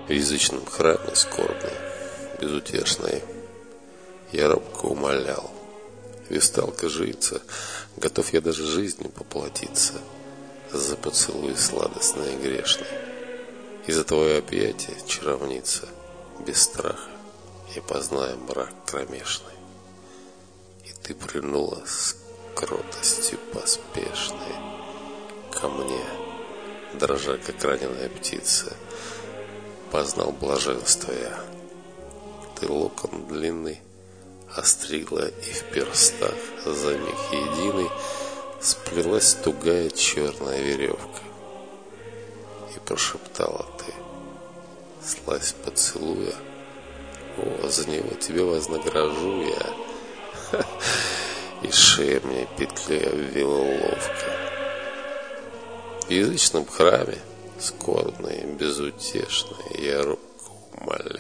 В язычном храме скорбной, безутешной, я робко умолял: весталка жрица, готов я даже жизнью поплатиться за поцелуй сладостный и грешный, и за твое объятие, чаровница, без страха и познаем мрак кромешный. И ты прильнула с кротостью поспешной ко мне, дрожа, как раненая птица, познал блаженство я. Ты локон длинный остригла, и в перстах за миг единый сплелась тугая черная веревка. И прошептала ты, слазь поцелуя: о, за него тебе вознагражу я. И шея мне петлей обвила ловко. В язычном храме скорбной, безутешной, я робко умолял: